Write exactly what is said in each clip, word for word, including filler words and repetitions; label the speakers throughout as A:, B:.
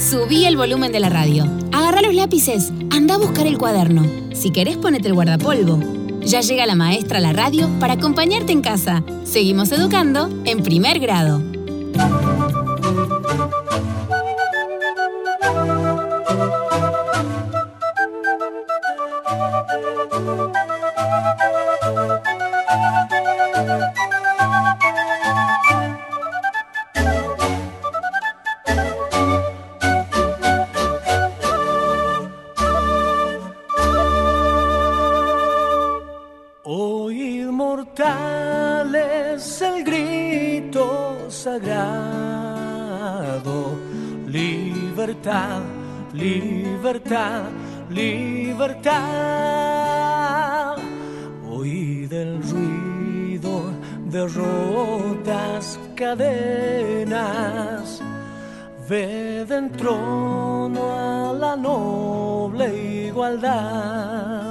A: Subí el volumen de la radio. Agarrá los lápices. Anda a buscar el cuaderno. Si querés, ponete el guardapolvo. Ya llega la maestra a la radio para acompañarte en casa. Seguimos educando en primer grado.
B: Libertad, libertad, libertad. Oí del ruido de rotas cadenas. Ve en trono a la noble igualdad.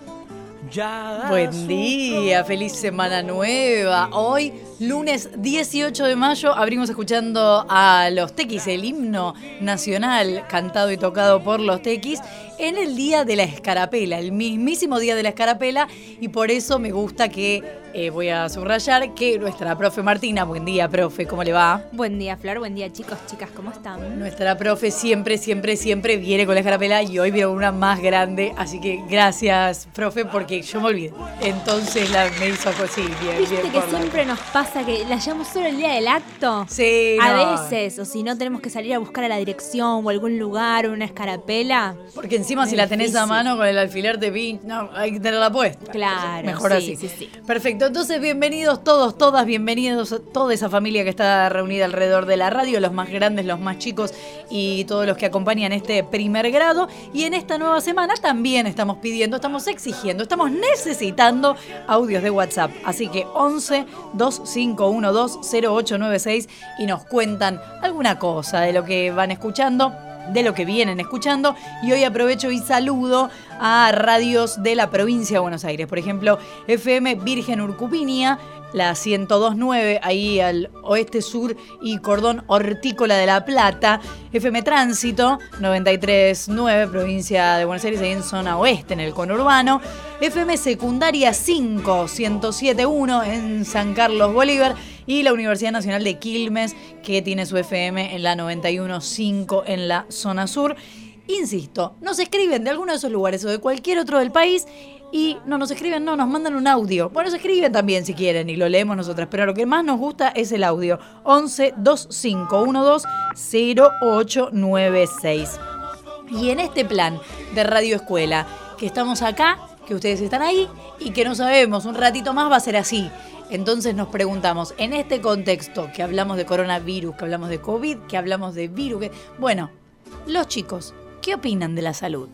B: Ya
C: Buen día, feliz semana nueva. Hoy, lunes dieciocho de mayo, abrimos escuchando a Los Tequis, el himno nacional cantado y tocado por Los Tequis en el Día de la Escarapela, el mismísimo Día de la Escarapela, y por eso me gusta que, eh, voy a subrayar, que nuestra profe Martina, buen día, profe, ¿cómo le va?
D: Buen día, Flor, buen día, chicos, chicas, ¿cómo están?
C: Nuestra profe siempre, siempre, siempre viene con la escarapela y hoy viene con una más grande, así que gracias, profe, porque yo me olvidé. Entonces la, me hizo así, bien,
D: ¿Viste
C: bien
D: que
C: por la-
D: siempre nos pasa que la llamamos solo el día del acto?
C: Sí,
D: A
C: no.
D: veces, o si no tenemos que salir a buscar a la dirección o algún lugar o una escarapela.
C: Porque encima si la tenés a
D: Difícil.
C: mano con el alfiler de pin, no, hay que tenerla puesta.
D: Claro,
C: Mejor
D: sí,
C: así.
D: sí, sí.
C: Perfecto, entonces bienvenidos todos, todas, bienvenidos a toda esa familia que está reunida alrededor de la radio, los más grandes, los más chicos y todos los que acompañan este primer grado. Y en esta nueva semana también estamos pidiendo, estamos exigiendo, estamos necesitando audios de WhatsApp. Así que once dos cinco uno dos cero ocho nueve seis y nos cuentan alguna cosa de lo que van escuchando, de lo que vienen escuchando. Y hoy aprovecho y saludo a radios de la provincia de Buenos Aires. Por ejemplo, F M Virgen Urcupinia, la ciento dos punto nueve, ahí al oeste, sur y cordón hortícola de La Plata. F M Tránsito, noventa y tres punto nueve, provincia de Buenos Aires, ahí en zona oeste, en el conurbano. F M Secundaria cinco, ciento siete punto uno, en San Carlos Bolívar. Y la Universidad Nacional de Quilmes, que tiene su F M en la noventa y uno punto cinco en la zona sur. Insisto, nos escriben de alguno de esos lugares o de cualquier otro del país y no nos escriben, no, nos mandan un audio. Bueno, nos escriben también si quieren y lo leemos nosotras, pero lo que más nos gusta es el audio. once dos cinco uno dos cero ocho nueve seis. Y en este plan de Radio Escuela, que estamos acá, que ustedes están ahí y que no sabemos, un ratito más va a ser así. Entonces nos preguntamos, en este contexto que hablamos de coronavirus, que hablamos de COVID, que hablamos de virus, que... bueno, los chicos, ¿qué opinan de la salud?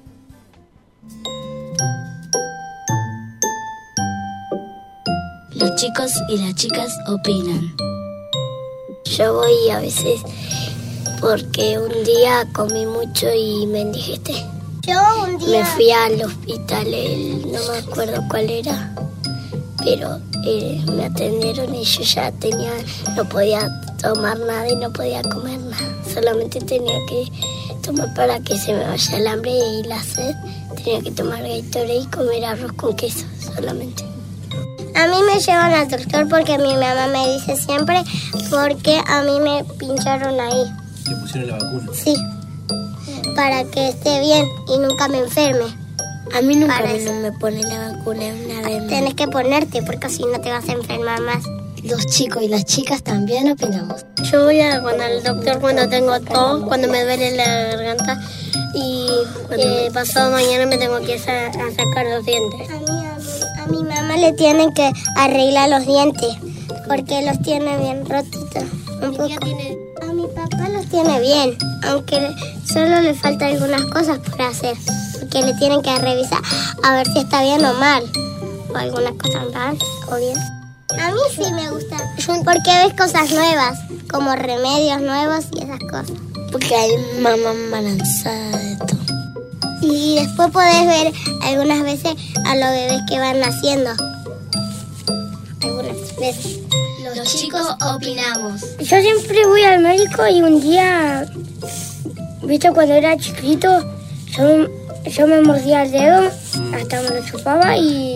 E: Los chicos y las chicas opinan. Yo voy a veces porque un día comí mucho y me indigesté.
F: Yo un día...
E: Me fui al hospital, el- no me acuerdo cuál era, pero eh, me atendieron y yo ya tenía, no podía tomar nada y no podía comer nada. Solamente tenía que tomar para que se me vaya el hambre y la sed. Tenía que tomar Gatorade y comer arroz con queso solamente.
F: A mí me llevan al doctor porque mi mamá me dice siempre, porque a mí me pincharon ahí.
G: ¿Le pusieron la vacuna?
F: Sí, para que esté bien y nunca me enferme.
E: A mí nunca
F: Para
E: me,
F: eso.
E: no me pone la vacuna una vez más.
F: Tienes que ponerte porque si no te vas a enfermar más.
E: Los chicos y las chicas también opinamos.
F: Yo voy a, cuando al doctor cuando tengo tos, cuando me duele la garganta y eh, pasado mañana me tengo que sa- a sacar los dientes. A mi, a mi mamá le tienen que arreglar los dientes porque los tiene bien rotitos. Un poco. A mi papá los tiene bien, aunque solo le faltan algunas cosas por hacer, porque le tienen que revisar a ver si está bien o mal, o algunas cosas mal o bien. A mí sí me gusta, porque ves cosas nuevas, como remedios nuevos y esas cosas.
E: Porque hay mamá embarazada de todo.
F: Y después podés ver algunas veces a los bebés que van naciendo. Algunas veces.
E: Los chicos opinamos.
F: Yo siempre voy al médico y un día ¿Viste cuando era chiquito? Yo, yo me mordía el dedo, hasta me lo chupaba y,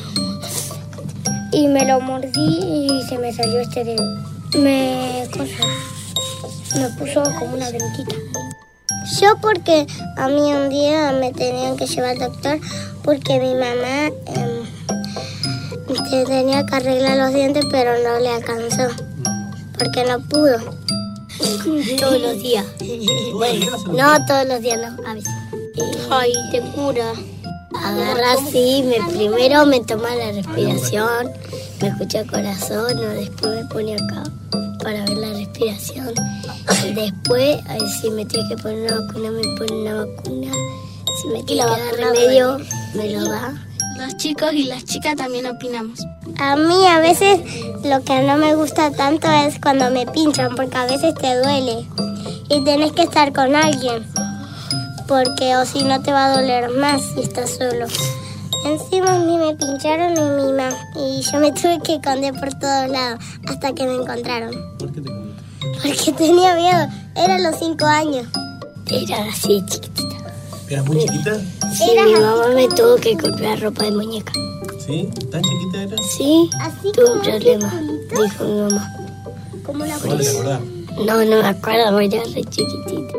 F: y me lo mordí y se me salió este dedo. Me, cosa, me puso como una bronquita. Yo porque a mí un día me tenían que llevar al doctor porque mi mamá eh, tenía que arreglar los dientes pero no le alcanzó, porque no pudo. Todos los días. Bueno, no todos los días, no, a veces. Ay, te cura. Agarra así, me, primero me toma la respiración, me escucha el corazón, o después me pone acá para ver la respiración. Y después, a ver, si me tiene que poner una vacuna, me pone una vacuna. Si me tiene que dar remedio, me lo da.
E: Los chicos y las chicas también opinamos.
F: A mí a veces lo que no me gusta tanto es cuando me pinchan, porque a veces te duele y tenés que estar con alguien, porque o si no te va a doler más si estás solo. Encima a mí me pincharon y mi mamá y yo me tuve que esconder por todos lados hasta que me encontraron.
G: ¿Por qué te escondiste?
F: Porque tenía miedo, eran los cinco años. Era así chiquitita.
G: ¿Eras muy chiquita?
F: Sí, mi mamá me tuvo que comprar ropa de muñeca.
G: ¿Sí? ¿Tan chiquita eras?
F: Sí, tuve un problema, dijo mi mamá. ¿Cómo la
G: ¿Cómo te acordás?
F: No, no me acuerdo, era re chiquitita.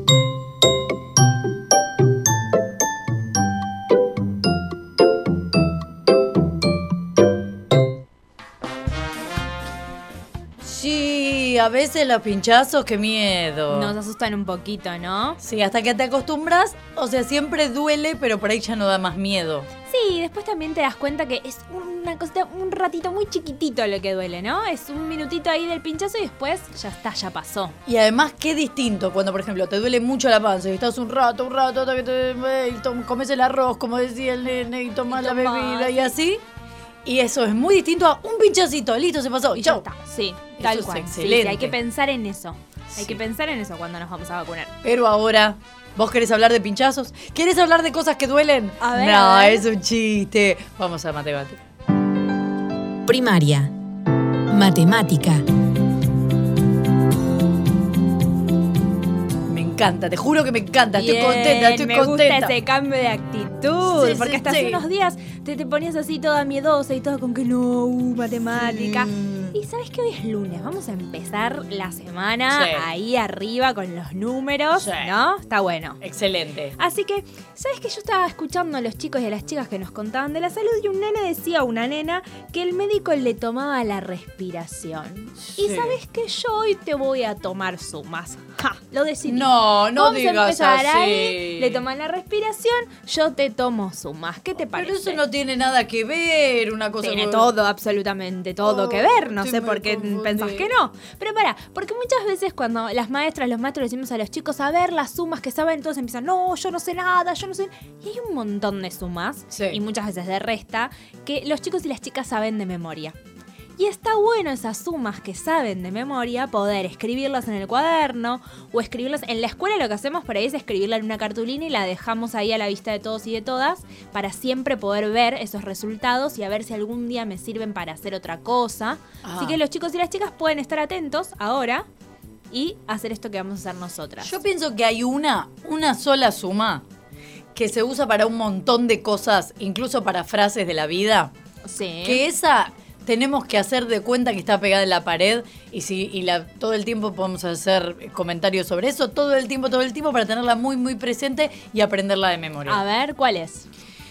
C: Sí, a veces los pinchazos, qué miedo.
D: Nos asustan un poquito, ¿no?
C: Sí, hasta que te acostumbras, o sea, siempre duele, pero por ahí ya no da más miedo.
D: Sí, después también te das cuenta que es una cosita, un ratito muy chiquitito lo que duele, ¿no? Es un minutito ahí del pinchazo y después ya está, ya pasó.
C: Y además, qué distinto cuando, por ejemplo, te duele mucho la panza y estás un rato, un rato, hasta que te, y tom- comes el arroz, como decía el nene, y tomas
D: Y
C: la
D: tomás,
C: bebida y
D: sí.
C: así. Y eso es muy distinto a un pinchacito, listo, se pasó, y
D: Ya
C: chau.
D: está, sí,
C: Eso
D: tal
C: es
D: cual. Sí,
C: excelente.
D: sí, hay que pensar en eso. Hay
C: Sí.
D: que pensar en eso cuando nos vamos a vacunar.
C: Pero ahora, ¿vos querés hablar de pinchazos? ¿Querés hablar de cosas que duelen?
D: A ver,
C: no,
D: a ver.
C: es un chiste. Vamos a matemática.
A: Primaria. Matemática.
C: Me encanta, te juro que me encanta. Estoy
D: Bien,
C: contenta, estoy
D: me
C: contenta.
D: gusta ese cambio de actitud.
C: Sí,
D: porque
C: sí,
D: hasta
C: sí.
D: hace unos días te, te ponías así toda miedosa y toda con que no, uh, matemática.
C: Sí.
D: Y sabes que hoy es lunes, vamos a empezar la semana
C: Sí.
D: ahí arriba con los números,
C: Sí.
D: ¿no? Está bueno.
C: Excelente.
D: Así que, ¿sabes que yo estaba escuchando a los chicos y a las chicas que nos contaban de la salud y un nene decía a una nena que el médico le tomaba la respiración?
C: Sí.
D: Y ¿sabes que yo hoy te voy a tomar sumas? ¡Ja! Lo decidí.
C: No, no
D: Vamos
C: digas
D: a empezar
C: así.
D: ahí, le toman la respiración, yo te tomo sumas. ¿Qué te parece?
C: Pero eso no tiene nada que ver, una cosa
D: Tiene
C: con-
D: todo, absolutamente todo
C: Oh,
D: que ver. No
C: estoy
D: sé por
C: muy
D: qué
C: confundida.
D: pensás que no. Pero para, porque muchas veces cuando las maestras, los maestros decimos a los chicos a ver las sumas que saben, todos empiezan, no, yo no sé nada, yo no sé. Y hay un montón de sumas,
C: Sí.
D: y muchas veces de resta, que los chicos y las chicas saben de memoria. Y está bueno esas sumas que saben de memoria, poder escribirlas en el cuaderno o escribirlas en la escuela. Lo que hacemos por ahí es escribirla en una cartulina y la dejamos ahí a la vista de todos y de todas para siempre poder ver esos resultados y a ver si algún día me sirven para hacer otra cosa.
C: Ah.
D: Así que los chicos y las chicas pueden estar atentos ahora y hacer esto que vamos a hacer nosotras.
C: Yo pienso que hay una, una sola suma que se usa para un montón de cosas, incluso para frases de la vida,
D: Sí.
C: que esa tenemos que hacer de cuenta que está pegada en la pared y si y la, todo el tiempo podemos hacer comentarios sobre eso, todo el tiempo, todo el tiempo, para tenerla muy, muy presente y aprenderla de memoria.
D: A ver, ¿cuál es?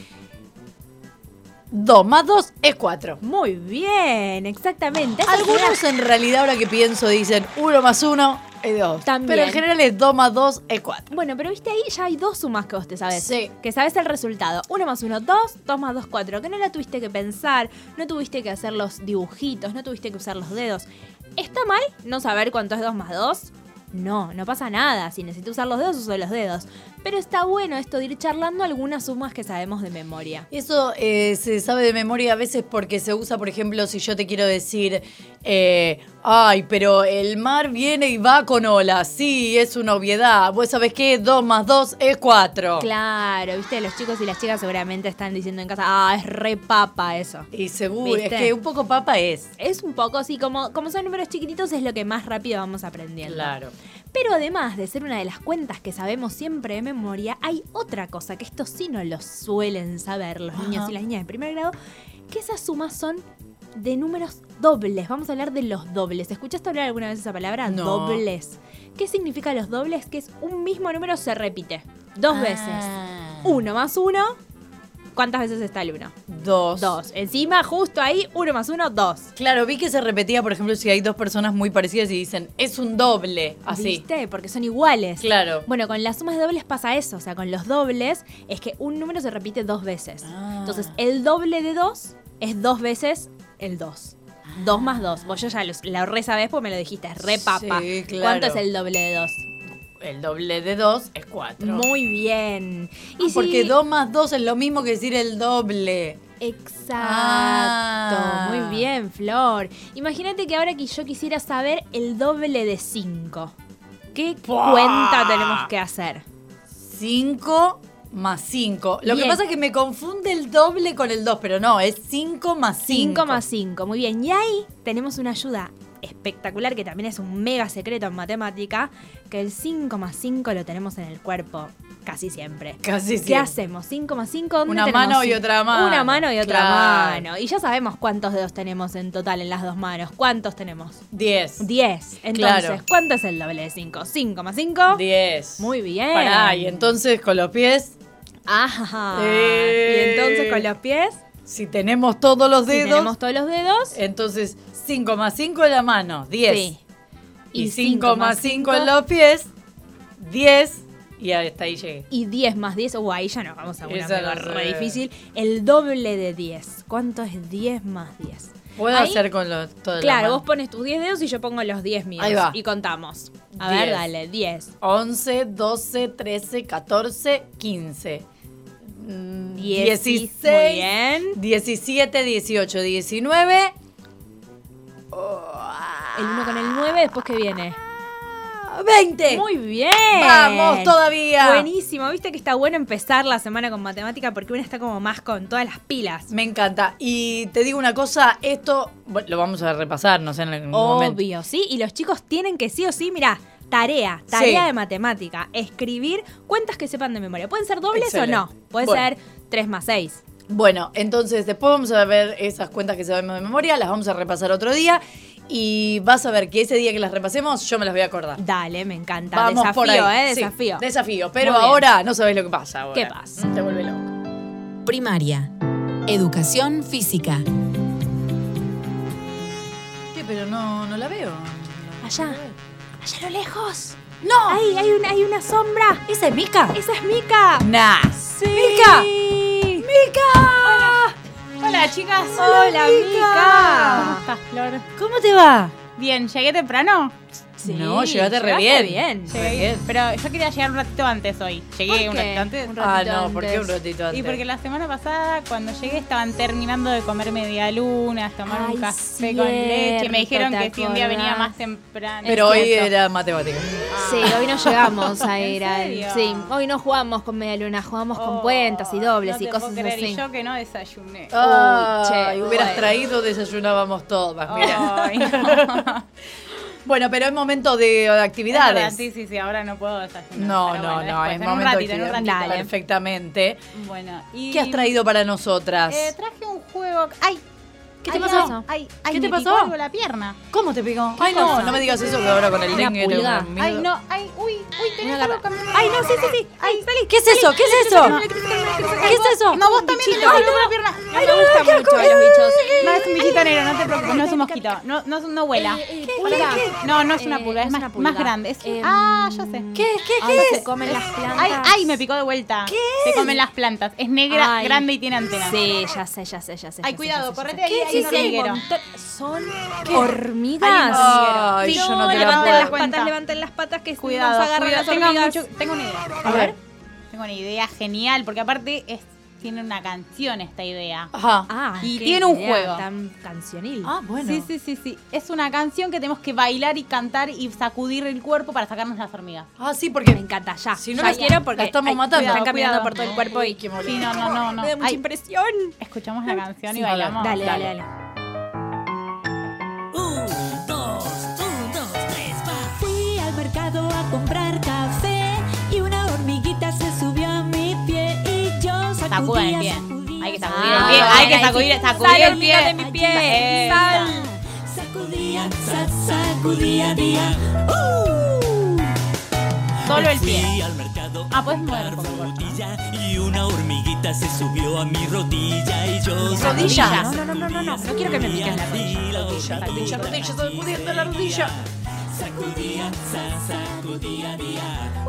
C: Dos más dos es cuatro.
D: Muy bien, exactamente. Esa
C: Algunos en realidad, ahora que pienso, dicen uno más uno es dos.
D: También.
C: Pero en general es dos más dos es cuatro.
D: Bueno, pero viste ahí ya hay dos sumas que vos te sabes.
C: Sí.
D: Que sabes el resultado. Uno más uno, dos, dos más dos, cuatro. Que no la tuviste que pensar, no tuviste que hacer los dibujitos, no tuviste que usar los dedos. ¿Está mal no saber cuánto es dos más dos? No, no pasa nada. Si necesito usar los dedos, uso los dedos. Pero está bueno esto de ir charlando algunas sumas que sabemos de memoria.
C: Eso eh, se sabe de memoria a veces porque se usa, por ejemplo, si yo te quiero decir, eh, ay, pero el mar viene y va con olas. Sí, es una obviedad. ¿Vos sabés qué? Dos más dos es cuatro.
D: Claro, viste, los chicos y las chicas seguramente están diciendo en casa, ah, es re papa eso.
C: Y seguro,
D: ¿Viste?
C: es que un poco papa es.
D: Es un poco así, como, como son números chiquititos, es lo que más rápido vamos aprendiendo.
C: Claro.
D: Pero además de ser una de las cuentas que sabemos siempre de memoria, hay otra cosa que esto sí no lo suelen saber los
C: Ajá.
D: niños y las niñas de primer grado, que esas sumas son de números dobles. Vamos a hablar de los dobles. ¿Escuchaste hablar alguna vez esa palabra?
C: No.
D: Dobles. ¿Qué significa los dobles? Que es un mismo número se repite dos
C: Ah.
D: veces. Uno más uno. ¿Cuántas veces está el uno?
C: Dos.
D: Dos. Encima, justo ahí, uno más uno, dos.
C: Claro, vi que se repetía, por ejemplo, si hay dos personas muy parecidas y dicen, es un doble, así.
D: ¿Viste? Porque son iguales.
C: Claro.
D: Bueno, con las sumas de dobles pasa eso. O sea, con los dobles es que un número se repite dos veces.
C: Ah.
D: Entonces, el doble de dos es dos veces el dos. Dos más dos. Vos yo ya lo, lo re sabés porque me lo dijiste. Es re papa.
C: Sí, claro.
D: ¿Cuánto es el doble de dos?
C: El doble de dos es cuatro.
D: Muy bien.
C: Y
D: si-
C: porque dos más dos es lo mismo que decir el doble.
D: Exacto.
C: Ah.
D: Muy bien, Flor. Imagínate que ahora que yo quisiera saber el doble de cinco. ¿Qué
C: ¡Pua!
D: cuenta tenemos que hacer?
C: cinco más cinco. Lo
D: Bien.
C: que pasa es que me confunde el doble con el dos, pero no, es cinco más cinco.
D: cinco más cinco, muy bien. Y ahí tenemos una ayuda espectacular que también es un mega secreto en matemática, que el cinco más cinco lo tenemos en el cuerpo casi siempre.
C: Casi
D: ¿Qué
C: siempre.
D: hacemos? cinco más cinco, ¿dónde
C: Una
D: tenemos?
C: mano y otra mano.
D: Una mano y otra
C: Claro.
D: mano. Y ya sabemos cuántos dedos tenemos en total en las dos manos. ¿Cuántos tenemos?
C: diez.
D: diez. Entonces,
C: Claro.
D: ¿cuánto es el doble de cinco? cinco más cinco.
C: diez.
D: Muy bien.
C: Pará, y entonces con los pies,
D: Ajá.
C: Eh.
D: Y entonces con los pies,
C: si tenemos todos los
D: si
C: dedos,
D: tenemos todos los dedos.
C: entonces cinco más cinco en la mano, diez.
D: Sí.
C: Y
D: Y
C: cinco
D: cinco
C: más
D: más
C: cinco
D: cinco
C: en los pies, diez. Y hasta ahí llegué.
D: Y diez más diez, uh, ahí ya nos vamos a una
C: Esa
D: mega
C: no sé.
D: re difícil. El doble de diez. ¿Cuánto es diez más diez?
C: Puedo
D: Ahí,
C: hacer con los todo
D: Claro, vos pones tus diez dedos y yo pongo los diez míos.
C: Ahí va.
D: Y contamos. A
C: diez.
D: ver, dale, diez.
C: once, doce, trece, catorce, quince. mm,
D: Dieci-
C: dieciséis,
D: muy bien.
C: diecisiete, dieciocho, diecinueve.
D: El uno con el nueve, después que viene.
C: veinte.
D: Muy bien.
C: Vamos todavía.
D: Buenísimo. Viste que está bueno empezar la semana con matemática porque uno está como más con todas las pilas.
C: Me encanta. Y te digo una cosa, esto bueno, lo vamos a repasar, no sé, en algún momento.
D: Obvio, ¿sí? Y los chicos tienen que sí o sí, mirá, tarea, tarea
C: Sí.
D: de matemática, escribir cuentas que sepan de memoria. Pueden ser dobles
C: Excelente.
D: o no. Puede
C: Bueno.
D: ser tres más seis.
C: Bueno, entonces después vamos a ver esas cuentas que sabemos de memoria, las vamos a repasar otro día. Y vas a ver que ese día que las repasemos, yo me las voy a acordar.
D: Dale, me encanta.
C: Vamos
D: desafío,
C: por ahí.
D: ¿eh?
C: Sí,
D: Desafío.
C: desafío. Pero
D: Muy bien.
C: ahora no sabés lo que pasa. Ahora.
D: ¿Qué pasa?
C: Te vuelve loco.
A: Primaria. Educación física.
C: ¿Qué? Pero no, no la veo.
D: Allá, allá a lo lejos.
C: ¡No!
D: Ahí hay una, hay una sombra.
C: ¿Esa es Mica?
D: Esa es Mica.
C: Nah.
D: Sí.
C: ¡Mica! ¡Mica!
H: Hola, chicas.
D: Hola,
C: Mica.
D: Mica.
H: ¿Cómo estás, Flor?
C: ¿Cómo te va?
H: Bien, ¿llegué temprano?
D: Sí,
C: No, llegaste re
D: llegaste
C: bien.
D: bien.
C: Re bien.
H: Pero yo quería llegar un ratito antes hoy. Llegué
D: ¿Por
H: un
D: qué?
H: ratito antes.
D: Un
C: Ah,
D: ratito
C: no, ¿por qué un
D: antes.
C: ratito antes?
H: Y porque la semana pasada, cuando llegué, estaban terminando de comer medialunas, tomar
D: Ay,
H: un café con leche. Me dijeron
D: cierto,
H: que
D: ¿te
H: si un día venía
D: acordás?
H: más temprano.
C: Pero
D: Es
C: hoy
D: cierto.
C: era matemática.
D: Sí, hoy no llegamos a ir
H: ¿En
D: al.
H: serio?
D: Sí, hoy no jugamos con media luna, jugamos con
H: Oh,
D: cuentas y dobles
H: no
D: y
H: te
D: cosas
H: puedo creer,
D: así.
H: Y yo que no desayuné.
C: Ay,
D: che,
C: hubieras
D: bueno.
C: traído, desayunábamos todas. Mira.
H: Ay, no.
C: Bueno, pero es momento de, de
H: Es
C: actividades.
H: verdad, Sí, sí, sí, ahora no puedo desayunar.
C: No,
H: pero
C: no,
H: bueno,
C: no,
H: después,
C: es
H: en un
C: momento de
H: ratito, en un
C: actividad.
H: ratito.
C: Perfectamente.
H: Bueno, y
C: ¿Qué has traído para nosotras?
H: Eh, traje un juego. ¡Ay!
C: ¿Qué te
H: ay,
C: pasó?
H: Ay, ay,
C: ¿Qué te
H: me picó
C: pasó?
H: algo la pierna.
C: ¿Cómo te pegó?
D: ¿Qué
C: Ay, no,
D: cosa?
C: no me digas eso que ahora con el
D: Una
C: dengue
D: pulga.
C: tengo miedo.
H: Ay, no, ay, uy, uy, tenés
D: Una
H: algo
D: garra-
H: que me-
D: Ay, no, sí, sí, sí. Ay, Feli,
C: ¿Qué es eso? ¿Qué es eso? ¿Qué es eso?
H: No, vos también tenés
D: Ay,
H: algo en
D: no.
H: la pierna.
D: Ay, me gustan mucho los bichos.
H: No, es un bichito negro, no te preocupes, no es un mosquito. No, no, no vuela.
D: Eh, eh,
H: Hola.
D: pulga.
H: No, no es una
D: Eh,
H: pulga, es,
D: es
H: más,
D: una pulga.
H: más grande. Es-
D: Eh,
H: ah, ya sé.
C: ¿Qué? ¿Qué?
D: Ay,
C: ¿Qué
D: se
C: es?
D: comen las plantas.
H: Ay, ay, me picó de vuelta. ¿Qué? Se comen las plantas. Es negra,
D: Ay.
H: grande y tiene antenas.
D: Sí, ya sé, ya sé, ya sé.
H: Ay,
D: ya sé,
H: cuidado,
D: ya sé, ya
H: correte
D: sé.
H: ahí, hay
D: Sí,
H: un
D: sí, hay un
H: hormiguero.
D: montón. Son hormigas.
H: Hay un hormiguero.
C: Ay,
H: Sí,
C: yo no te la
D: levanten
C: puedo.
D: las patas,
H: Cuenta.
D: levanten las patas que
H: Cuidado,
D: nos agarran
H: cuidado.
D: las
H: Tengo,
D: hormigas.
H: mucho- tengo una idea.
C: A ver.
H: Tengo una idea genial, porque aparte es, tiene una canción esta idea.
C: Ajá.
D: Ah,
H: Y
D: qué
H: tiene un
D: idea
H: juego.
D: tan cancionil.
C: Ah, bueno.
H: Sí, sí, sí, sí. Es una canción que tenemos que bailar y cantar y sacudir el cuerpo para sacarnos las hormigas.
C: Ah, sí, porque
D: Me encanta, ya.
C: Si no
D: ya
C: la-
D: quiero porque
C: la estamos
D: ay,
C: matando.
D: Están
H: Cuidado,
D: caminando
H: cuidado.
D: por todo el cuerpo y
C: Qué morir.
H: Sí, no, no, no, no.
D: me da mucha
H: Ay,
D: impresión.
H: escuchamos la canción y
C: Sí,
H: bailamos.
D: Dale, dale, dale.
I: Fui al mercado a
H: sacudan el pie. Hay que sacudir
D: Ah,
H: el pie. Hay que
D: ahí
H: sacudir,
D: sí.
H: sacudir
D: Sal,
H: el pie.
D: hormiga de mi pie.
H: Esa.
D: Sal.
I: Sacudía, sa- sacudía, día.
H: Solo el pie.
I: Fui al mercado
H: Ah, puedes mover un poco el cuerpo.
I: rodilla y una hormiguita se subió a mi rodilla y yo
C: ¿Rodilla?
D: No, no, no, no, no, no. No quiero que me piquen la rodilla.
C: Rodilla, rodilla, rodilla, sacudiendo la rodilla.
I: sacudía, sa- sacudía, día.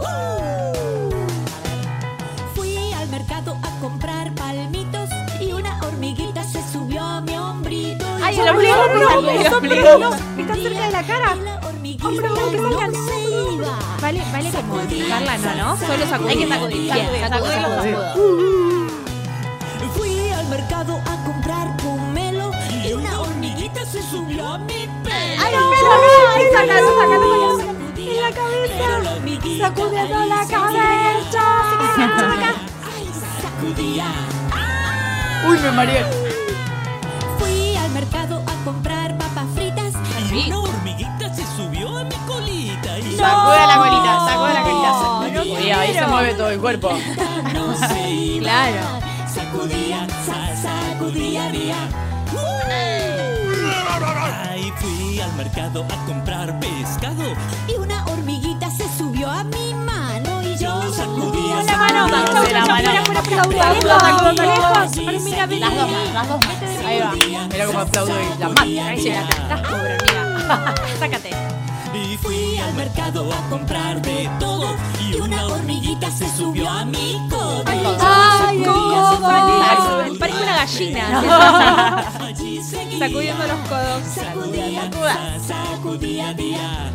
I: Fui al mercado a comprar palmitos y una hormiguita se subió a mi hombrito. y
H: Ay,
I: yo
H: el ombligo,
I: no,
H: el
I: no,
H: ombligo, el
I: no,
H: ombligo.
I: no,
D: Está cerca de la cara.
I: y la hormiguita
D: Hombre, hombre, que
I: no
D: salgan.
I: se iba.
D: Vale, vale como empujarla, no, no. Solo sacudir.
H: Hay que sacudir,
D: Bien,
H: sacudir,
D: sacudo,
H: sacudir los
D: sacudo.
H: sacudos.
I: Fui al mercado a comprar pomelo y una hormiguita se subió a mi pelo.
D: ¡Ay, no! ¡Ay, sácalo, sácalo, sácalo!
I: En la cabeza,
D: Sacudiendo la cabeza.
I: Ay, sacudía.
C: Uy, me mareé.
I: Fui al mercado a comprar papas fritas y
D: Sí.
I: una hormiguita se subió a mi colita. Y
H: Sacuda la colita, sacuda la
D: No,
H: colita.
D: no
C: Y ahí se
D: quiero.
C: mueve todo el cuerpo.
I: no se iba.
D: Claro.
I: Sacudía, sa- sacudía, día. Ay, fui al mercado a comprar pescado y una hormiguita se subió a mi mano y yo sacudía
D: La mano.
H: Sacude la mano.
D: Fuera, fuera, fuera,
H: Sacudo, sacudo,
D: fuera,
H: sacudo.
D: lejos. Hormiga, vení.
H: Las dos más, las dos más. Ahí va.
C: Mira cómo aplaudo y la mata.
D: Ahí sí, la estás pobre, hormiga. Sácate.
I: y fui al mercado a comprar de todo y una hormiguita se subió a mi codo.
D: ¡Ay,
I: codo!
D: codo! Parece una gallina.
I: Allí seguía,
D: Sacudiendo los codos.
I: sacudía, sa- sacudía, día.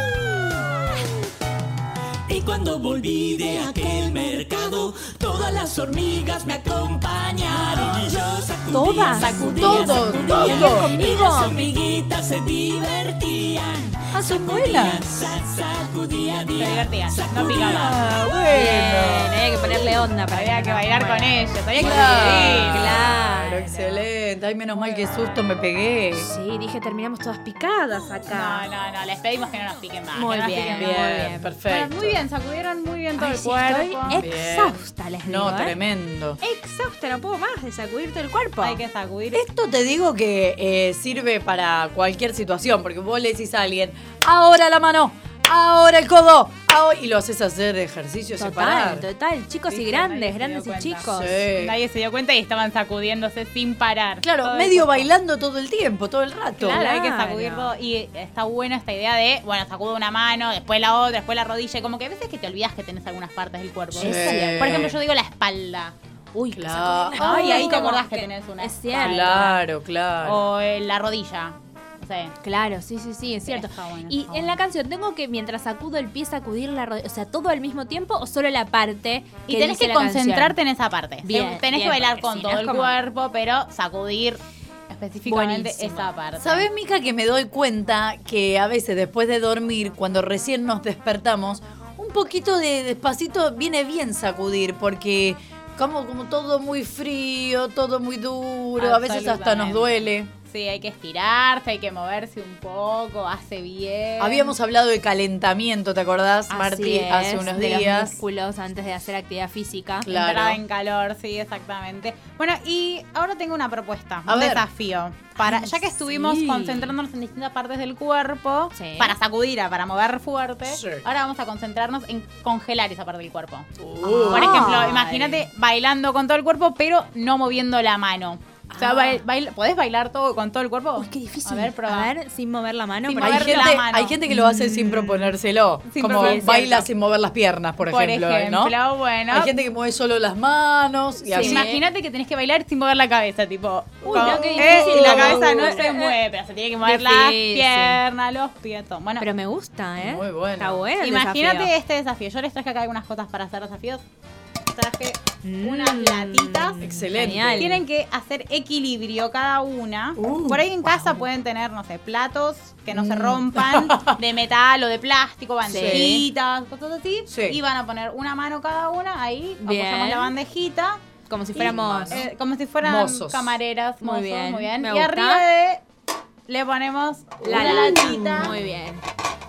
I: Y cuando volví de aquel mercado, todas las hormigas me acompañaron y yo sacudía,
D: ¿Todas?
I: sacudía,
C: Todo,
I: sacudía,
C: todo.
I: y
D: Conmigo.
I: las hormiguitas se divertían.
C: Ah, son buenas.
I: Sa- sacudía,
H: Se
I: día.
H: divertían, no picaban.
C: Ah,
D: Bien,
C: bueno.
D: había que ponerle onda para
H: Había que bailar con ellos, había que
C: Claro,
H: sacudir.
D: Claro.
C: excelente. Ay, menos mal que susto me pegué.
D: Sí, dije terminamos todas picadas acá.
H: No, no, no, les pedimos que no nos piquen más.
D: Muy
H: que no nos
D: bien,
H: piquen
C: Bien,
H: más.
D: muy bien.
C: perfecto.
H: Bueno, muy bien, sacudieron muy bien todo
D: Ay,
H: el
D: sí,
H: cuerpo.
D: estoy
C: Bien.
D: exhausta, les digo.
C: No,
D: ¿eh?
C: tremendo.
D: Exhausta, no puedo más de sacudirte el cuerpo.
H: Hay que sacudir.
C: Esto te digo que eh, sirve para cualquier situación, porque vos le decís a alguien, ahora la mano, ahora el codo, ahora... y lo haces hacer ejercicio sin
D: Total,
C: parar.
D: total. Chicos y
H: Viste,
D: grandes,
H: nadie se
D: grandes
H: dio
D: y
H: cuenta.
D: chicos.
C: Sí.
H: Nadie se dio cuenta y estaban sacudiéndose sin parar.
C: Claro,
H: Todo el
C: medio
H: cuerpo.
C: bailando todo el tiempo, todo el rato.
H: Claro, hay que
D: Claro.
H: sacudir todo. Y está buena esta idea de, bueno, sacudo una mano, después la otra, después la rodilla. Y como que a veces que te olvidas que tenés algunas partes del cuerpo.
C: Sí.
H: Por ejemplo, yo digo la espalda.
D: Uy,
C: Claro.
H: Ay, ahí te
D: como
H: acordás que
D: que-
H: tenés una
D: es cierto.
C: Claro, claro.
H: O eh, la rodilla. No sé.
D: Claro, sí, sí, sí, es cierto.
H: Está bueno,
D: Y
H: está
D: en
H: bueno.
D: la canción, ¿tengo que mientras sacudo el pie sacudir la rodilla? O sea, ¿todo al mismo tiempo o solo la parte
H: Y
D: que
H: tenés
D: dice
H: que
D: la canción?
H: concentrarte en esa parte.
D: Bien,
H: tenés
D: bien,
H: que bailar
D: porque
H: con
D: si
H: todo
D: no es
H: el
D: como-
H: cuerpo, pero sacudir específicamente
D: Buenísimo.
H: esa parte.
C: ¿Sabés, Mica, que me doy cuenta que a veces después de dormir, cuando recién nos despertamos, un poquito de despacito viene bien sacudir, porque como, como todo muy frío, todo muy duro, a veces hasta nos
H: Absolutamente.
C: duele.
H: Sí, hay que estirarse, hay que moverse un poco, hace bien.
C: Habíamos hablado de calentamiento, ¿te acordás,
D: Así
C: Marti,
D: es,
C: hace unos
D: de los
C: días?
D: músculos antes de hacer actividad física.
C: Claro.
H: Entrada en calor, sí, exactamente. Bueno, y ahora tengo una propuesta,
C: A
H: un
C: ver.
H: desafío. Para,
D: Ay,
H: ya que estuvimos
D: sí.
H: concentrándonos en distintas partes del cuerpo,
D: Sí.
H: para sacudir, para mover fuerte,
C: Sí.
H: ahora vamos a concentrarnos en congelar esa parte del cuerpo.
C: Uh.
H: Por ejemplo,
D: Ay.
H: imagínate bailando con todo el cuerpo, pero no moviendo la mano. O sea,
C: Ah.
H: bail- bail- ¿podés bailar todo con todo el cuerpo?
D: Uy, qué difícil.
H: A ver, prueba.
D: A ver, sin mover la mano.
H: Sin
D: por
C: Hay
H: mover
D: ejemplo.
H: la
C: gente,
H: mano.
C: hay gente que lo hace sin proponérselo,
H: Sin
C: como
H: proponérselo.
C: baila sin mover las piernas, por,
H: Por
C: ejemplo,
H: ejemplo,
C: ¿no?
H: bueno.
C: Hay gente que mueve solo las manos y
H: Sí,
C: así.
H: imagínate que tenés que bailar sin mover la cabeza, tipo.
D: Uy,
H: como-
D: no, qué
H: eh,
D: difícil.
H: y la cabeza no
D: Uh,
H: se
D: eh,
H: mueve, pero se tiene que mover las
D: difícil.
H: piernas, los pies, todo. Bueno,
D: Pero me gusta, ¿eh?
C: Muy bueno.
D: Está bueno el
H: imagínate
D: desafío.
H: este desafío. Yo les traje acá algunas cosas para hacer desafíos. Traje
D: Mm.
H: unas latitas.
C: Excelente.
D: Genial.
H: Tienen que hacer equilibrio cada una.
C: Uh,
H: Por ahí en casa pueden tener, no sé, platos que no se
C: Mm.
H: rompan, de metal o de plástico, bandejitas, cosas así.
C: Sí.
H: Y van a poner una mano cada una, ahí
D: Bien.
H: apoyamos la bandejita.
D: Como si
H: Y,
D: fuéramos...
H: eh, como si fueran
C: Mozos.
H: camareras,
D: Muy
H: mozos,
D: bien,
H: muy bien.
D: me
H: Y
D: gusta.
H: arriba de le ponemos
D: la
H: la
D: latita.
H: latita.
D: Muy bien.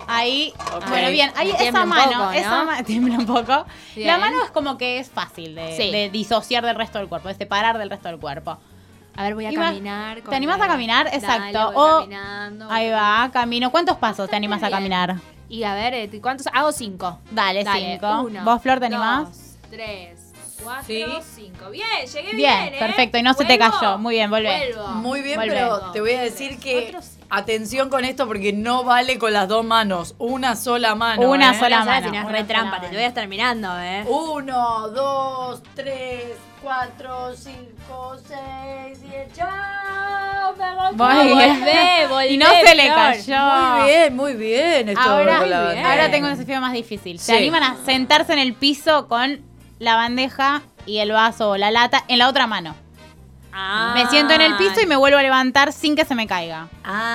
H: Ahí,
C: Ok.
H: bueno, bien, ahí
D: Tiembla
H: esa
D: un
H: mano,
D: poco, ¿no?
H: esa ma- tiembla un poco.
D: Bien.
H: La mano es como que es fácil de,
D: Sí.
H: de disociar del resto del cuerpo, de separar del resto del cuerpo.
D: A ver, voy a
H: Ima-
D: caminar. con
H: ¿Te animás
D: la-
H: a caminar?
D: Dale,
H: Exacto.
D: voy
H: O-
D: caminando, voy
H: Ahí va, camino. ¿Cuántos pasos te animás a
D: bien.
H: caminar?
D: Y a ver, eh, ¿cuántos? Hago cinco.
H: Dale, cinco.
D: Uno,
H: ¿Vos, Flor, te animás?
D: Dos, tres, cuatro,
C: Sí.
D: cinco. Bien, llegué bien.
H: Bien,
D: ¿eh?
H: perfecto, y no se te
D: ¿Vuelvo?
H: cayó. Muy bien, volvé.
D: Vuelvo.
C: Muy bien,
H: Volvé.
C: pero te voy a decir que
D: Cuatro, sí.
C: atención con esto porque no vale con las dos manos. Una sola mano.
H: Una
C: ¿eh?
H: sola
D: No sabes
H: mano,
D: si no es
H: una
D: re trampa,
H: sola
D: te lo voy a estar mirando, ¿eh?
C: Uno, dos, tres, cuatro, cinco, seis, diez. ¡Chao! Me rompo.
H: Muy bien.
D: Volvé, volvé,
H: Y no se le
D: Flor.
H: cayó.
C: Muy bien, muy bien. Esto
H: Ahora,
C: con la
D: bien.
C: bandera.
H: ahora tengo un desafío más difícil.
C: Sí.
H: Se animan a sentarse en el piso con la bandeja y el vaso o la lata en la otra mano.
D: Ah.
H: Me siento en el piso y me vuelvo a levantar sin que se me caiga.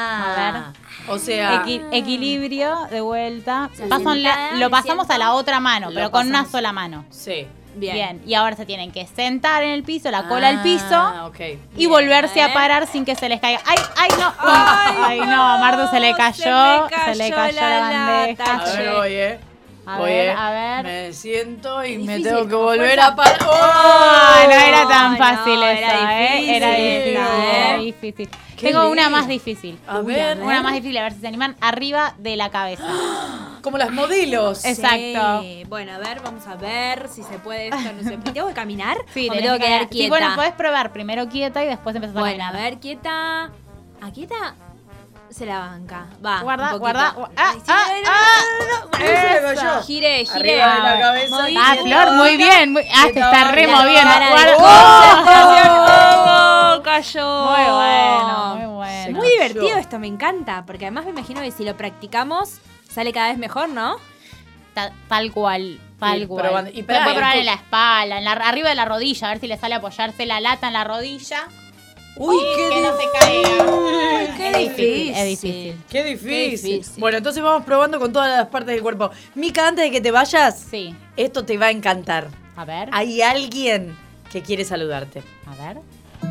C: Ah, o sea,
H: Equi- equilibrio de vuelta.
D: Se
H: Paso en la-
D: sienta,
H: lo
D: me
H: pasamos
D: siento.
H: a la otra mano,
C: Lo
H: pero con una
C: pasamos.
H: sola mano.
C: sí.
D: Bien.
H: Bien. Y ahora se tienen que sentar en el piso, la cola al piso.
C: Ah, ok.
H: Y volverse a parar sin que se les caiga. ¡Ay, ay, no! ¡Ay, no! A Martu se le cayó. Se, le cayó la, bandeja.
C: A ver, voy, eh.
H: A
C: Voy,
H: ver,
C: eh.
H: a ver.
C: Me siento y
D: Es
C: me
D: difícil,
C: tengo que
D: con
C: volver
D: fuerza.
C: a parar.
H: Ah, no era tan
D: no,
H: fácil
D: era
H: esa, ¿eh?
D: difícil
H: Era difícil,
D: esta,
H: era
D: ¿eh?
H: difícil.
C: Qué
H: Tengo una
C: lindo.
H: más difícil.
C: A ver.
H: Una más difícil, a ver si se animan. Arriba de la cabeza.
C: Como las modelos.
H: Es- Exacto.
D: Sí. Bueno, a ver, vamos a ver si se puede esto, no se puede. ¿Tengo que caminar?
H: Sí,
D: ¿O me
H: tenés
D: tengo que quedar
H: quedar-
D: quieta?
H: Sí, bueno, podés probar primero quieta y después empezás a
D: Bueno, a
H: caminar.
D: ver, quieta. ¿A quieta? Se la banca. Va.
H: Guarda,
D: un
H: guarda.
D: poquito.
H: Ah,
D: Ay, sí,
H: ah,
D: no, no,
H: ah,
D: no, no, no,
C: Eso.
D: eso. Giré, giré.
C: Arriba de la cabeza.
D: Moví,
H: Ah,
C: Quieta.
H: Flor, muy bien. Muy, ah, te
C: Quieta.
H: está re
D: La
H: moviendo.
D: cara de
H: Guarda.
D: concentración.
H: ¡Oh!
D: ¡Oh! Cayó.
H: Muy bueno, muy bueno.
D: Muy divertido esto, me encanta. Porque además me imagino que si lo practicamos, sale cada vez mejor, ¿no?
H: Ta- Tal cual, tal
C: Sí,
H: cual.
C: pero cuando- y
H: Pero
C: pará,
H: puede
C: y
H: probar
C: cu-
H: en la espalda, en la, arriba de la rodilla, a ver si le sale a apoyarse la lata en la rodilla.
C: Uy, qué,
H: que no
C: di-
H: se caiga.
D: qué
H: es difícil,
D: difícil.
H: es difícil.
C: qué difícil.
D: Qué difícil.
C: Bueno, entonces vamos probando con todas las partes del cuerpo. Mica, antes de que te vayas,
H: Sí.
C: esto te va a encantar.
H: A ver,
C: Hay alguien que quiere saludarte.
H: a ver.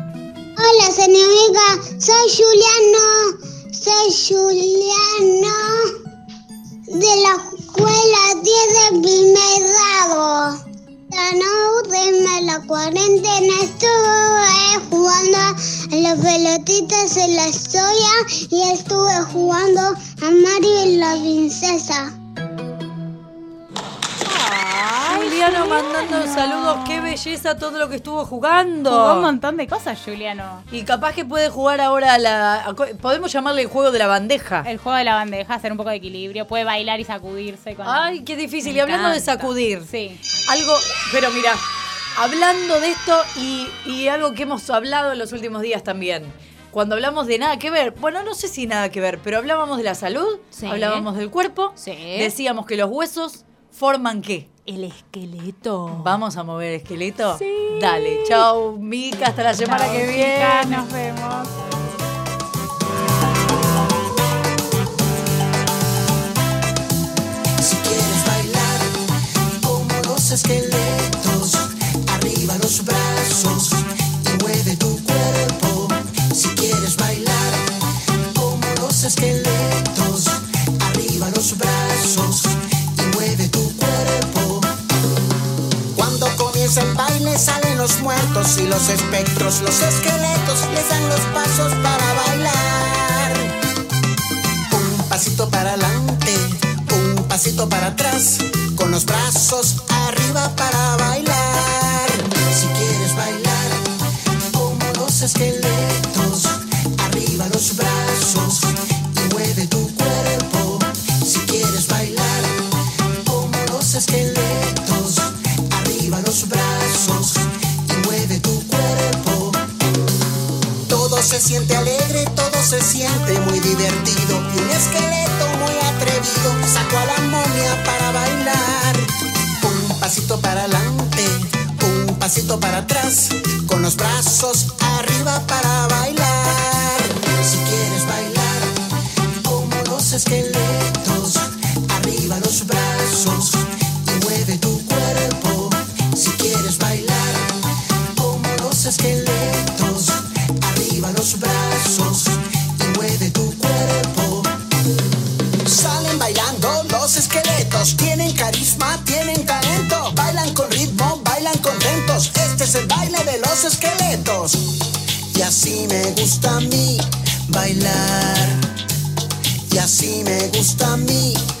F: Hola, Cenemiga. Soy Juliano. Soy Juliano de la escuela diez de primer grado. La noche en la cuarentena estuve jugando a las pelotitas en la soya y estuve jugando a Mario y la princesa.
C: Juliano mandando saludos. Qué belleza todo lo que estuvo jugando.
H: Jugó un montón de cosas, Juliano.
C: Y capaz que puede jugar ahora a la... a- podemos llamarle el juego de la bandeja.
H: El juego de la bandeja, hacer un poco de equilibrio. Puede bailar y sacudirse con la-
C: Ay, qué difícil.
D: Me
C: Y hablando de
D: encanta.
C: sacudir.
H: Sí.
C: Algo, pero mira, hablando de esto y, y algo que hemos hablado en los últimos días también. Cuando hablamos de nada que ver, bueno, no sé si nada que ver, pero hablábamos de la salud,
D: Sí.
C: hablábamos del cuerpo,
D: Sí.
C: decíamos que los huesos forman ¿qué?
D: El esqueleto.
C: ¿Vamos a mover el esqueleto?
D: Sí.
C: Dale, chau, Mica, hasta la semana
H: Chao,
C: que
H: chicas,
C: viene.
H: nos vemos.
J: Si quieres bailar como los esqueletos, arriba los brazos y mueve tu cuerpo. Si quieres bailar como los esqueletos, arriba los brazos y mueve tu cuerpo. Cuando comienza el baile salen los muertos y los espectros, los esqueletos les dan los pasos para bailar. Un pasito para adelante, un pasito para atrás, con los brazos arriba para bailar. Si quieres bailar como los esqueletos, arriba los brazos y mueve tu cuerpo. Si quieres bailar como los esqueletos, arriba los brazos y mueve tu cuerpo. Todo se siente alegre, todo se siente muy divertido. Y un esqueleto muy atrevido sacó a la momia para bailar. Un pasito para adelante, un pasito para atrás, con los brazos arriba para bailar. Si quieres bailar como los esqueletos, arriba los brazos y mueve tu cuerpo. Si quieres bailar como los esqueletos, arriba los brazos y mueve tu cuerpo. Salen bailando es el baile de los esqueletos. Y así me gusta a mí bailar. Y así me gusta a mí